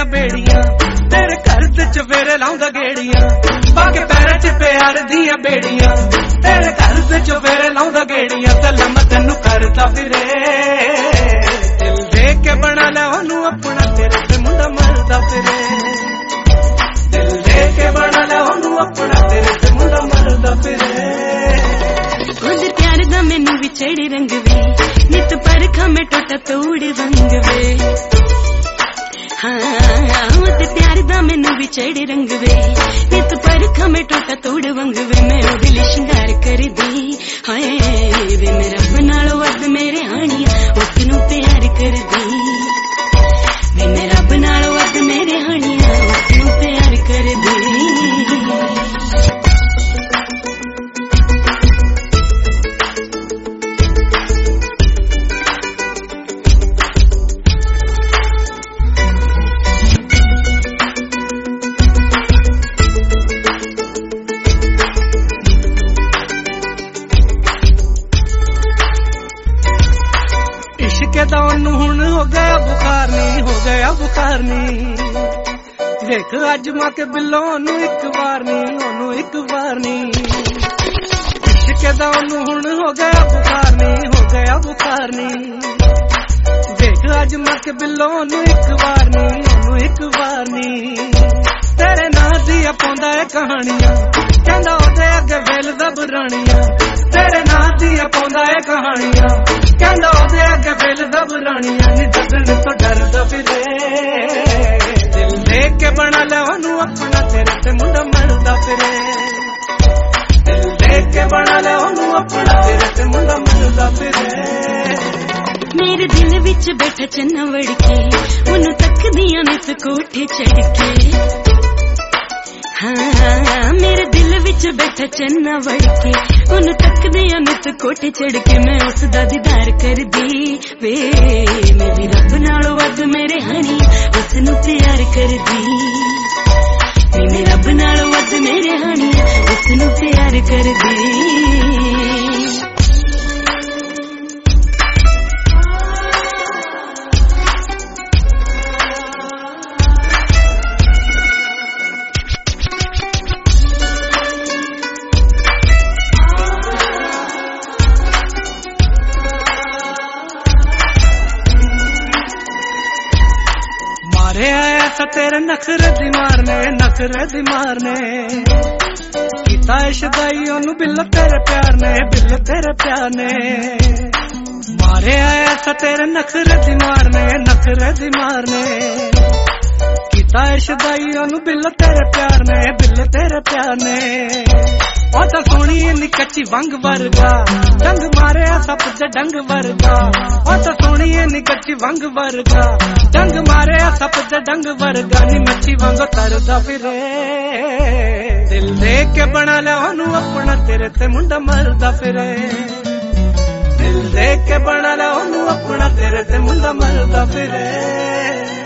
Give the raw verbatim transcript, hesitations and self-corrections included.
दियां बेड़ियां तेरे घर ते चवेरे लाउंदा गेड़ियां बाके पैरां च प्यार दियां बेड़ियां तेरे घर ते चवेरे लाउंदा गेड़ियां सलाम तैनू करदा फिरे दिल दे के बना ले ओनू अपना तेरे ते मुंडा मरदा फिरे दिल दे के बना ले ओनू अपना तेरे ते मुंडा मरदा फिरे ओदे प्यार दा मैनू भी चढ़े रंग वे नित परखा में टोटा तोड़ रंग वे हाँ ओदे प्यार दा मैनू भी चढ़े रंग वे नित परखा में टोटा तोड़ वंग वे मैं ओदे लई शिंगार कर दी हाय वे मेरा बनालो वद मेरे हानिया उसनू प्यार कर दी वे मेरा बनालो वद मेरे हानिया उसनू प्यार कर दी हुण हो गया बुखार नी हो गया बुखार नी देख अज मां के बिलो ओनू एक बार नी ओनू एक बार नी इश्क दा ओनू हुण हो गया बुखार नी हो गया बुखार नी देख अज मां के बिलो ओनू एक बार नी ओनू एक बार नी तेरे नां दी पाउंदा है कहानियां कहंदा ओदे अगे वेल दा बुरानियां तेरे नां दी पाउंदा है कहानियां कहंदा ओदे अगे वेल दा बुरानियां नी डगण तो डरदा फिरे दिल दे के बना ले ओनू अपना तेरे ते मुंडा मरदा फिरे दिल दे के बना ले ओनू अपना तेरे ते मुंडा मरदा फिरे मेरे दिल विच बैठा चन्ना वड़ के ओनू तकदियां नित कोठे चढ़ के हाँ मेरे दिल विच बैठा चन्ना वड़ के ओनू तकदियां नित कोठे चढ़ के मैं उसदा दीदार कर दी वे मैं भी रब नालों वध मेरे हानी उसनू प्यार कर दी मैं रब नालों वध मेरे हानी उसनू प्यार कर दी मारे आया सा तेरे नखरे दी मारने नखरे दी मारने कीता इश्क़दाई ओनू बिल तेरे प्यार ने बिल तेरे प्यार ने मारे आया सा तेरे नखरे दी मारने नखरे दी मारने कीता इश्क़दाई ओनू बिल तेरे प्यार ने बिल तेरे प्यार ने ओ तो सोनी इन्नी कच्ची वंग वर्गा डंग मारे सप च डंग वर्गा ओ तो सोनी इन्नी कच्ची वंग वर्गा डंग मारे सप च डंग वर्गा नी मच्छी वांगो तरदा फिरे दिल दे के बना ले ओनू अपना तेरे ते मुंडा मरदा फिरे दिल दे के बना ले ओनू अपना तेरे ते मुंडा मरदा फिरे